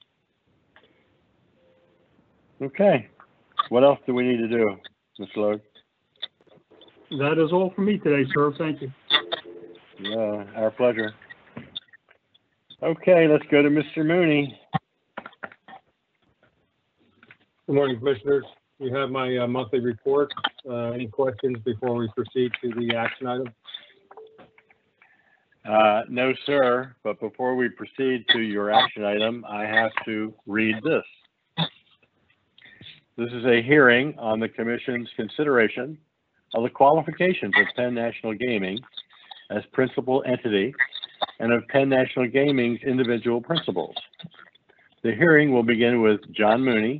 Okay. What else do we need to do, Mr. Logue? That is all for me today, sir. Thank you. Our pleasure. Okay, let's go to Mr. Mooney. Good morning, Commissioners. You have my monthly report. Any questions before we proceed to the action item? No, sir, but before we proceed to your action item, I have to read this. This is a hearing on the Commission's consideration of the qualifications of Penn National Gaming as principal entity and of Penn National Gaming's individual principals. The hearing will begin with John Mooney,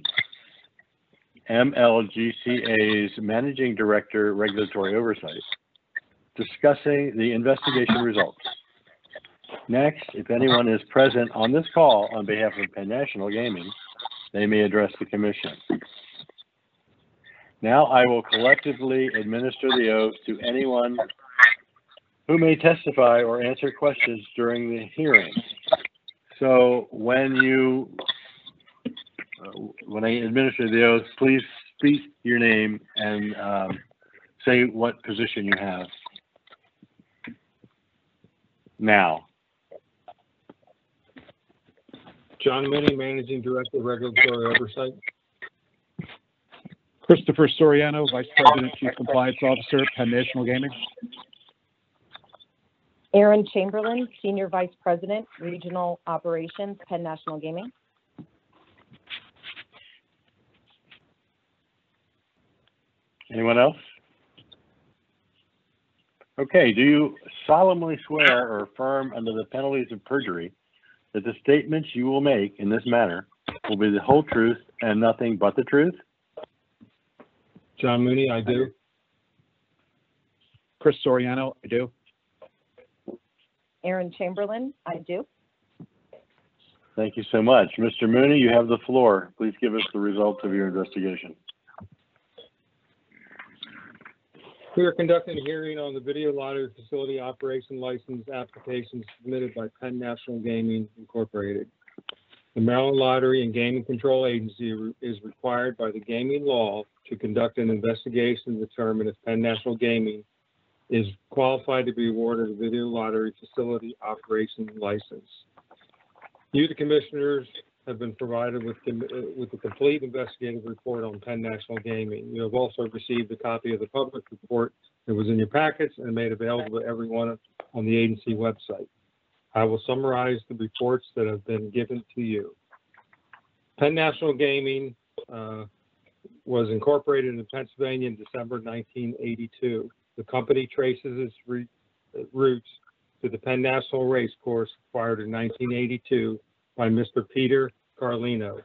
MLGCA's Managing Director, Regulatory Oversight, discussing the investigation results. Next, if anyone is present on this call on behalf of Penn National Gaming, they may address the Commission. Now I will collectively administer the oath to anyone who may testify or answer questions during the hearing. So when I administer the oath, please speak your name and say what position you have. Now. John Mooney, Managing Director, Regulatory Oversight. Christopher Soriano, Vice President, Chief Compliance Officer, Penn National Gaming. Aaron Chamberlain, Senior Vice President, Regional Operations, Penn National Gaming. Anyone else? Okay, do you solemnly swear or affirm under the penalties of perjury that the statements you will make in this matter will be the whole truth and nothing but the truth? John Mooney, I do. Chris Soriano, I do. Aaron Chamberlain, I do. Thank you so much. Mr. Mooney, you have the floor. Please give us the results of your investigation. We are conducting a hearing on the video lottery facility operation license application submitted by Penn National Gaming Incorporated. The Maryland Lottery and Gaming Control Agency is required by the gaming law to conduct an investigation to determine if Penn National Gaming is qualified to be awarded a video lottery facility operation license. You, the commissioners, have been provided with the complete investigative report on Penn National Gaming. You have also received a copy of the public report that was in your packets and made available to everyone on the agency website. I will summarize the reports that have been given to you. Penn National Gaming was incorporated in Pennsylvania in December 1982. The company traces its roots to the Penn National Race Course acquired in 1982 by Mr. Peter Carlino.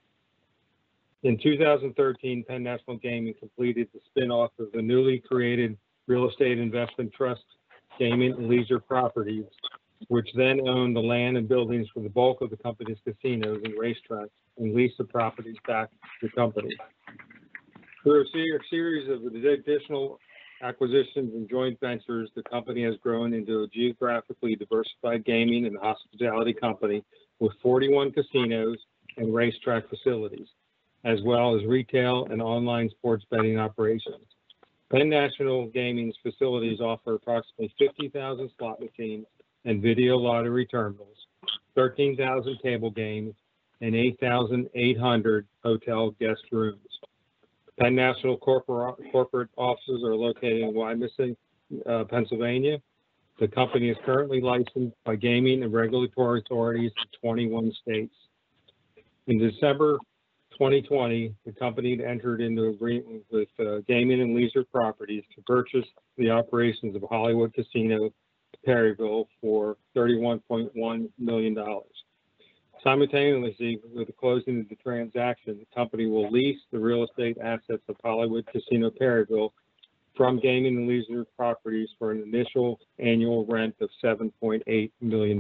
In 2013, Penn National Gaming completed the spin-off of the newly created Real Estate Investment Trust Gaming and Leisure Properties, which then owned the land and buildings for the bulk of the company's casinos and racetracks and leased the properties back to the company. Through a series of additional acquisitions and joint ventures, the company has grown into a geographically diversified gaming and hospitality company with 41 casinos and racetrack facilities, as well as retail and online sports betting operations. Penn National Gaming's facilities offer approximately 50,000 slot machines and video lottery terminals, 13,000 table games, and 8,800 hotel guest rooms. Penn National corporate offices are located in Wyomissing, Pennsylvania. The company is currently licensed by gaming and regulatory authorities in 21 states. In December 2020, the company entered into agreement with Gaming and Leisure Properties to purchase the operations of Hollywood Casino Perryville for $31.1 million. Simultaneously, with the closing of the transaction, the company will lease the real estate assets of Hollywood Casino Perryville from Gaming and Leisure Properties for an initial annual rent of $7.8 million.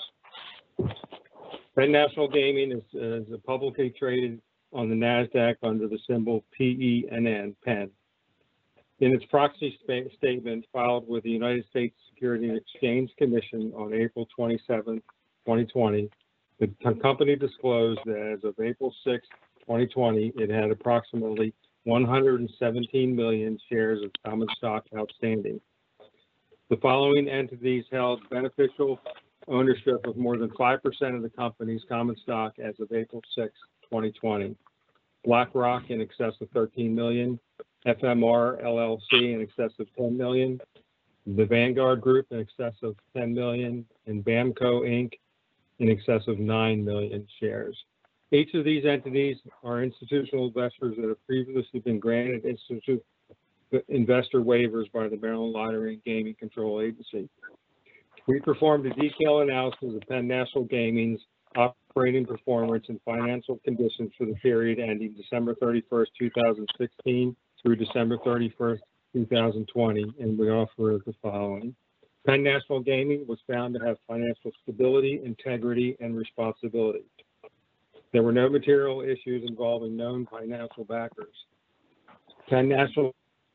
Penn National Gaming is publicly traded on the NASDAQ under the symbol PENN, PENN. In its proxy statement filed with the United States Securities and Exchange Commission on April 27, 2020, the company disclosed that as of April 6, 2020, it had approximately 117 million shares of common stock outstanding. The following entities held beneficial ownership of more than 5% of the company's common stock as of April 6, 2020. BlackRock in excess of $13 million, FMR LLC in excess of $10 million, the Vanguard Group in excess of $10 million, and BAMCO Inc. in excess of 9 million shares. Each of these entities are institutional investors that have previously been granted investor waivers by the Maryland Lottery and Gaming Control Agency. We performed a detailed analysis of Penn National Gaming's operating performance and financial conditions for the period ending December 31st, 2016 through December 31st, 2020, and we offer the following. Penn National Gaming was found to have financial stability, integrity, and responsibility. There were no material issues involving known financial backers. Penn National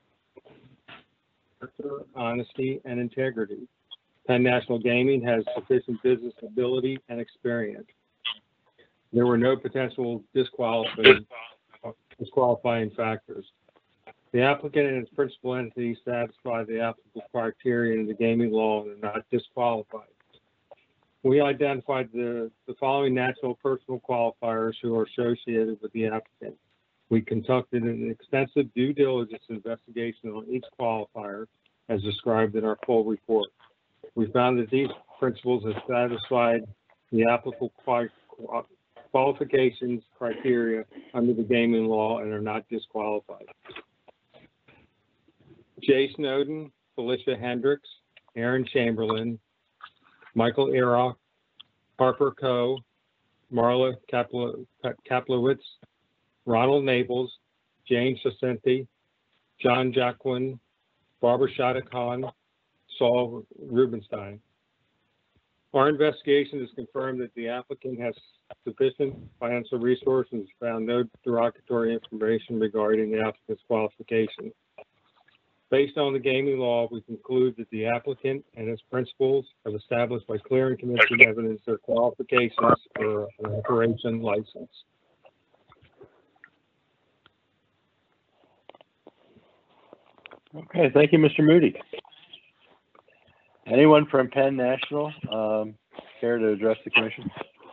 honesty and integrity. Penn National Gaming has sufficient business ability and experience. There were no potential disqualifying factors. The applicant and its principal entity satisfy the applicable criteria in the gaming law and are not disqualified. We identified the following natural personal qualifiers who are associated with the applicant. We conducted an extensive due diligence investigation on each qualifier as described in our full report. We found that these principals have satisfied the applicable qualifications criteria under the gaming law and are not disqualified. Jay Snowden, Felicia Hendricks, Aaron Chamberlain, Michael Erock, Harper Coe, Marla Kaplowitz, Ronald Naples, Jane Chasenti, John Jacquin, Barbara Shada Khan, Saul Rubenstein. Our investigation has confirmed that the applicant has sufficient financial resources and found no derogatory information regarding the applicant's qualifications. Based on the gaming law, we conclude that the applicant and its principals have established by clear and convincing evidence their qualifications for an operation license. Okay, thank you, Mr. Moody. Anyone from Penn National care to address the commission?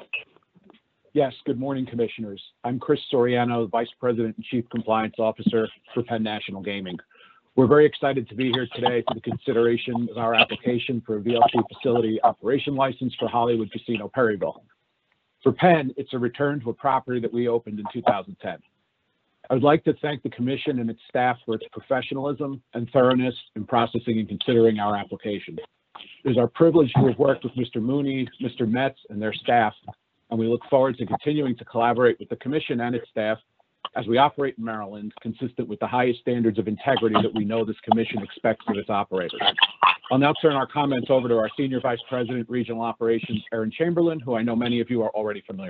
Yes, good morning, Commissioners. I'm Chris Soriano, Vice President and Chief Compliance Officer for Penn National Gaming. We're very excited to be here today for the consideration of our application for a VLT facility operation license for Hollywood Casino Perryville. For Penn, it's a return to a property that we opened in 2010. I would like to thank the Commission and its staff for its professionalism and thoroughness in processing and considering our application. It is our privilege to have worked with Mr. Mooney, Mr. Metz, and their staff, and we look forward to continuing to collaborate with the Commission and its staff as we operate in Maryland, consistent with the highest standards of integrity that we know this Commission expects of its operators. I'll now turn our comments over to our Senior Vice President, Regional Operations, Aaron Chamberlain, who I know many of you are already familiar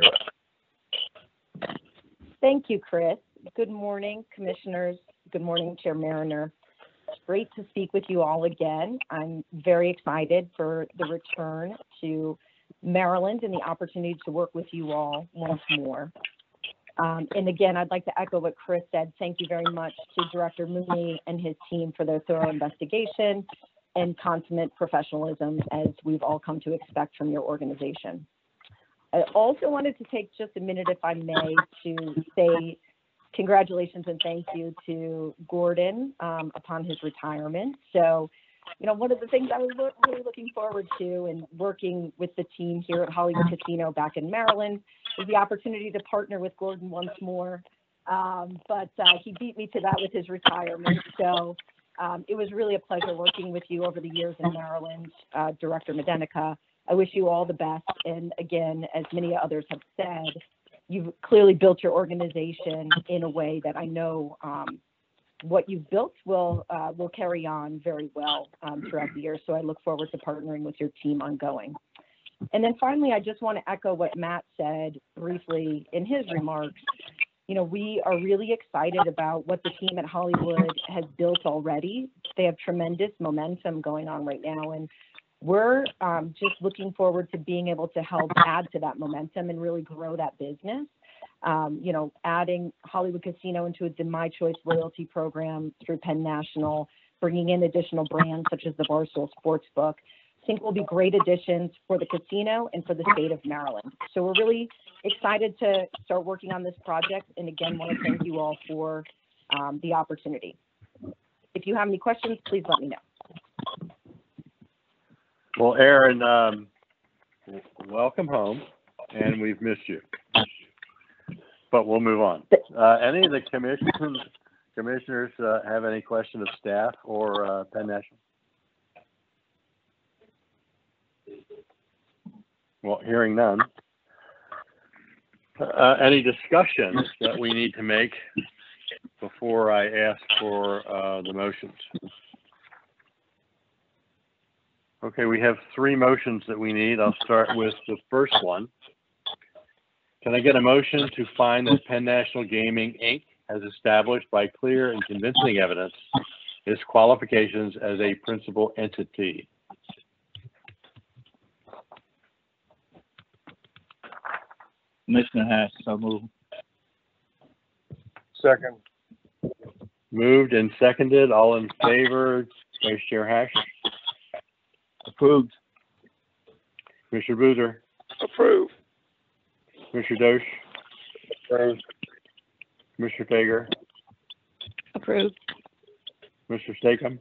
with. Thank you, Chris. Good morning, Commissioners. Good morning, Chair Mariner. Great to speak with you all again. I'm very excited for the return to Maryland and the opportunity to work with you all once more. And again, I'd like to echo what Chris said. Thank you very much to Director Mooney and his team for their thorough investigation and consummate professionalism, as we've all come to expect from your organization. I also wanted to take just a minute, if I may, to say congratulations and thank you to Gordon upon his retirement. So, you know, one of the things I was really looking forward to and working with the team here at Hollywood Casino back in Maryland is the opportunity to partner with Gordon once more. But he beat me to that with his retirement. So it was really a pleasure working with you over the years in Maryland, Director Medenica. I wish you all the best. And again, as many others have said, you've clearly built your organization in a way that I know what you've built will carry on very well throughout the year. So I look forward to partnering with your team ongoing. And then finally, I just want to echo what Matt said briefly in his remarks. You know, we are really excited about what the team at Hollywood has built already. They have tremendous momentum going on right now, and we're just looking forward to being able to help add to that momentum and really grow that business. You know, adding Hollywood Casino into the My Choice loyalty program through Penn National, bringing in additional brands such as the Barstool Sportsbook. think will be great additions for the casino and for the state of Maryland. So we're really excited to start working on this project, and again, want to thank you all for the opportunity. If you have any questions, please let me know. Well, Aaron, welcome home, and we've missed you. But we'll move on. Any of the commissioners have any question of staff or Penn National? Well, hearing none. Any discussion that we need to make before I ask for the motions? Okay, we have 3 motions that we need. I'll start with the first one. Can I get a motion to find that Penn National Gaming, Inc. has established by clear and convincing evidence its qualifications as a principal entity? Commissioner Hash, so move. Second. Moved and seconded. All in favor, Vice Chair Hash? Approved. Commissioner Boozer? Approved. Commissioner Dosh? Approved. Commissioner Fager? Approved. Commissioner Stakem?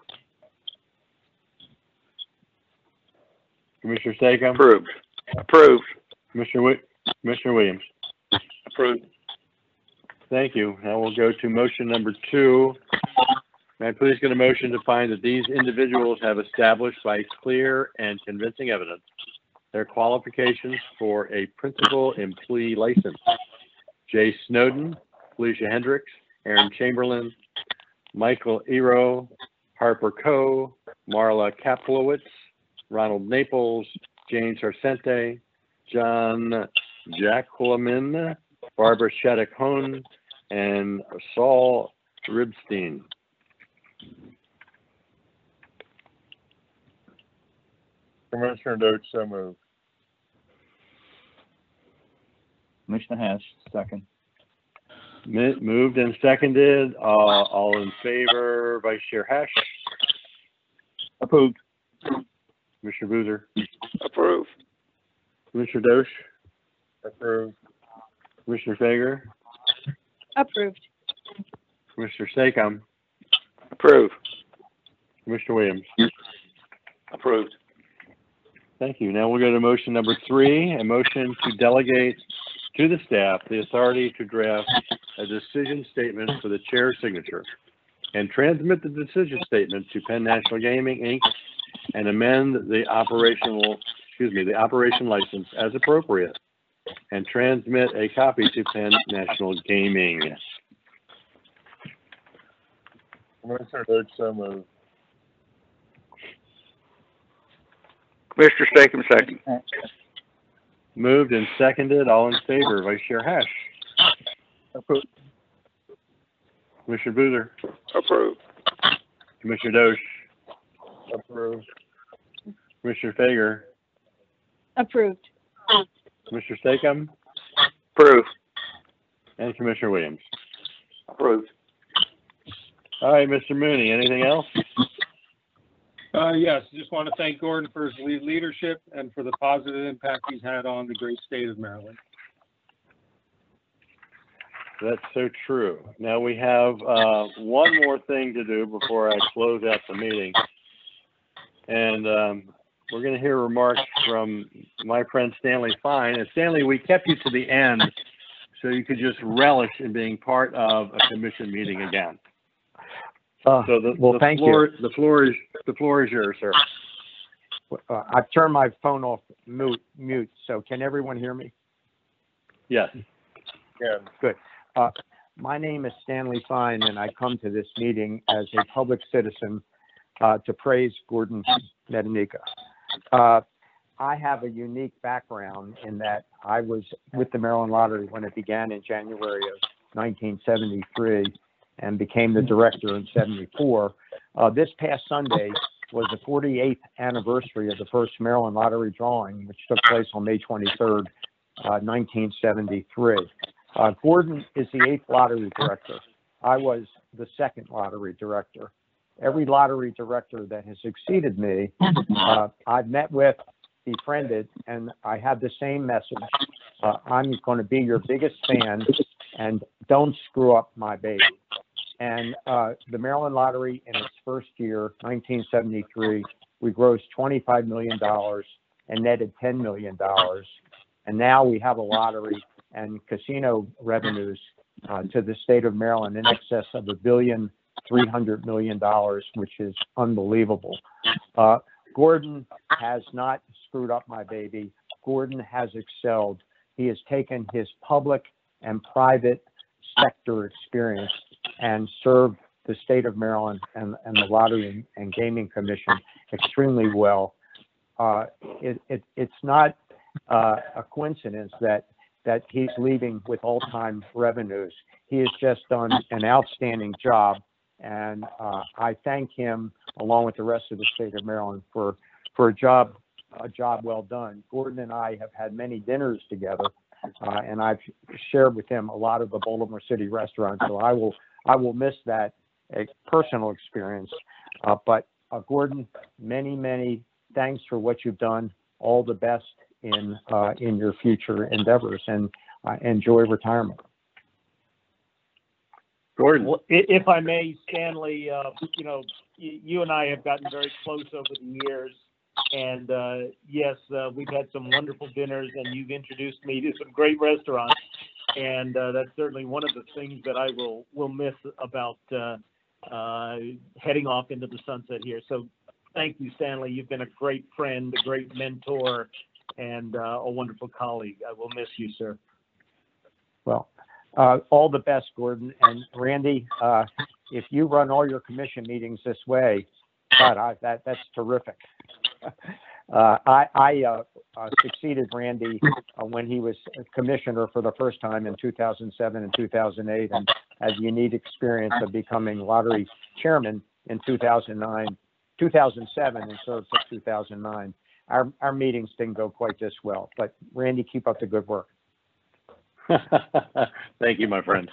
Commissioner Stakem? Approved. Approved. Commissioner Williams? Approved. Thank you. Now we'll go to motion number 2. May I please get a motion to find that these individuals have established by clear and convincing evidence their qualifications for a principal employee license? Jay Snowden, Felicia Hendricks, Aaron Chamberlain, Michael Ero, Harper Coe, Marla Kaplowitz, Ronald Naples, Jane Sarcente, John Jacquemin, Barbara Shattuck-Hone, and Saul Ribstein. Commissioner Doach, so moved. Commissioner Hash, second. Moved and seconded. All in favor, Vice Chair Hash? Approved. Commissioner Boozer? Approved. Commissioner Dosh? Approved. Commissioner Fager? Approved. Commissioner Stakem? Approved. Commissioner Williams? Approved. Thank you. Now we'll go to motion number 3, a motion to delegate to the staff the authority to draft a decision statement for the chair's signature and transmit the decision statement to Penn National Gaming, Inc. and amend the operation license as appropriate and transmit a copy to Penn National Gaming. Commissioner Doach, so moved. Commissioner Stakem, second. Moved and seconded. All in favor, Vice Chair Hash? Approved. Commissioner Boozer? Approved. Commissioner Dosh? Approved. Commissioner Fager? Approved. Commissioner Stakem? Approved. And Commissioner Williams? Approved. All right, Mr. Mooney, anything else? Yes, just want to thank Gordon for his leadership and for the positive impact he's had on the great state of Maryland. That's so true. Now we have one more thing to do before I close out the meeting. And we're going to hear remarks from my friend Stanley Fine. And Stanley, we kept you to the end so you could just relish in being part of a commission meeting again. So thank you. The floor is yours, sir. I've turned my phone off mute, so can everyone hear me? Yes. Yeah. Good. My name is Stanley Fine, and I come to this meeting as a public citizen to praise Gordon Medenica. I have a unique background in that I was with the Maryland Lottery when it began in January of 1973 and became the director in 74. This past Sunday was the 48th anniversary of the first Maryland Lottery drawing, which took place on May 23rd, 1973. Gordon is the 8th lottery director. I was the 2nd lottery director. every lottery director that has succeeded me, I've met with, befriended, and I have the same message. I'm going to be your biggest fan, and don't screw up my baby. And the Maryland Lottery in its first year, 1973, we grossed $25 million and netted $10 million. And now we have a lottery and casino revenues to the state of Maryland in excess of $1.3 billion, which is unbelievable. Gordon has not screwed up my baby. Gordon has excelled. He has taken his public and private sector experience and served the state of Maryland and the Lottery and Gaming Commission extremely well. It's not a coincidence that he's leaving with all-time revenues. He has just done an outstanding job, and I thank him along with the rest of the state of Maryland for a job well done. Gordon and I have had many dinners together, and I've shared with him a lot of the Baltimore City restaurants. So I will miss that personal experience. But Gordon, many thanks for what you've done. All the best in your future endeavors, and enjoy retirement. Gordon. Well, if I may, Stanley, you and I have gotten very close over the years. And yes, we've had some wonderful dinners, and you've introduced me to some great restaurants. And that's certainly one of the things that I will miss about heading off into the sunset here. So thank you, Stanley. You've been a great friend, a great mentor, and a wonderful colleague. I will miss you, sir. Well, all the best, Gordon. And Randy, if you run all your commission meetings this way, God, that's terrific. I succeeded Randy when he was commissioner for the first time in 2007 and 2008, and had the unique experience of becoming lottery chairman in 2007 and served till 2009. Our meetings didn't go quite this well, but Randy, keep up the good work. Thank you, my friend.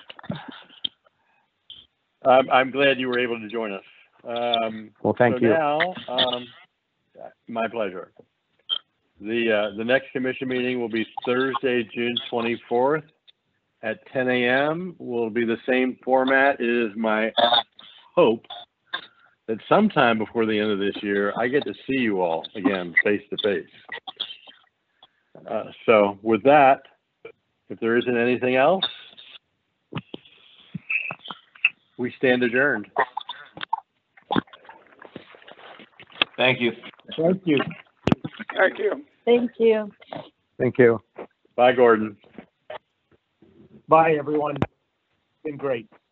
I'm glad you were able to join us. Well, thank you. Now, my pleasure. The next commission meeting will be Thursday, June 24th at 10 a.m. Will be the same format. It is my hope that sometime before the end of this year, I get to see you all again face to face. So with that, if there isn't anything else, we stand adjourned. Thank you. Thank you. Thank you. Thank you. Thank you. Bye, Gordon. Bye, everyone. Been great.